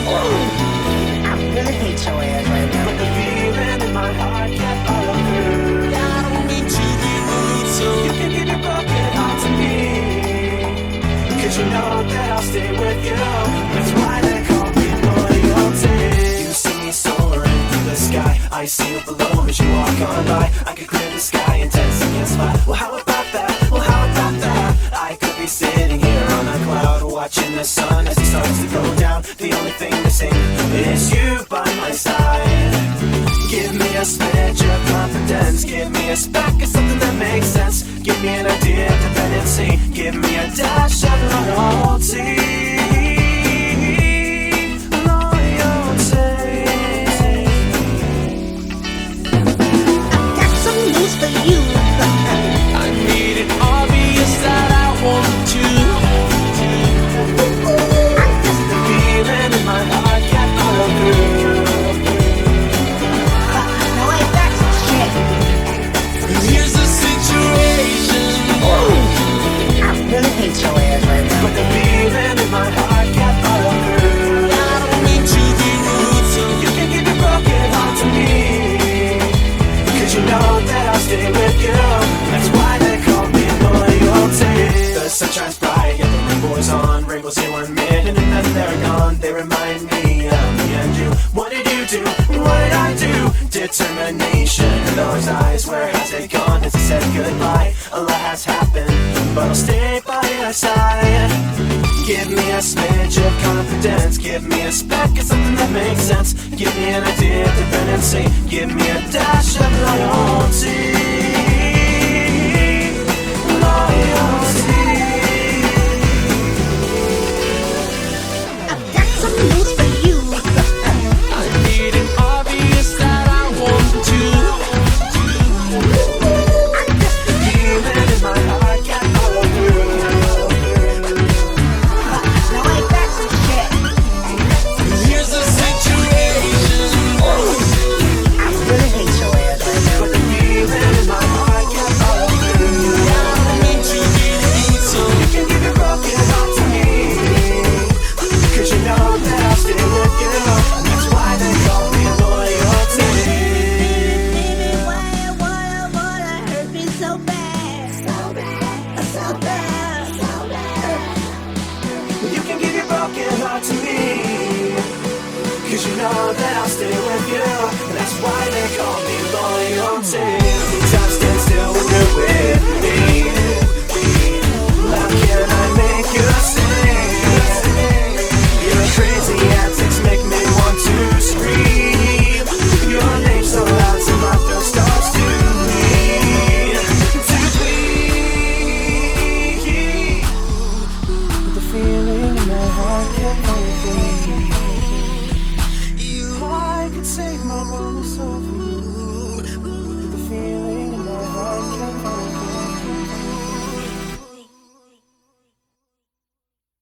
I really hate your ass right now. But the feeling in my heart can't follow through. I don't mean to be rude, so you can give your broken heart to me. 'Cause you know that I'll stay with you. That's why they call me loyalty. You see me soaring through the sky. I see it below as you walk on by. I could clear the sky and 10 seconds fly. Well, how about that? Well, how about that? I could be sitting here on a cloud, watching the sun as it starts to go down. The only thing missing is you by my side. Give me a smidge of confidence. Give me a speck of something that makes sense. Give me an idea of dependency. Give me a dash of loyalty. Got some news for you. I made it obvious that I want to. The feeling in my heart can't follow through. No, ain't that some shit? Here's the situation. I really hate your ass right now. But the feeling in my heart can't follow through. I don't mean to be rude, so you can give your broken heart to me. 'Cause you know that I'll stay with you. That's why they call me loyalty. The sun shines bright, yet the rainbow's on. Rainbows here 1 minute and then they're gone. They remind me of me and you. What did you do? What did I do? Determination in those eyes. Where has it gone? As I said goodbye, a lot has happened, but I'll stay by your side. Give me a smidge of confidence. Give me a speck of something that makes sense. Give me an idea of dependency. Give me a dash of loyalty. Loyalty. I've got some news for you. I made it obvious that I want to. The feeling in my heart can't follow through. No, ain't that some shit? Here's the situation. I really hate your ass right now. But the feeling in my heart can't follow through. I don't mean to be rude, so you can give your broken heart to me. 'Cause you know that I'll stay with you. That's why they call me loyalty. Baby, why hurt me so bad? So bad, so bad, so bad. You can give your broken heart to me. 'Cause you know that I'll stay with you. That's why they call me loyalty.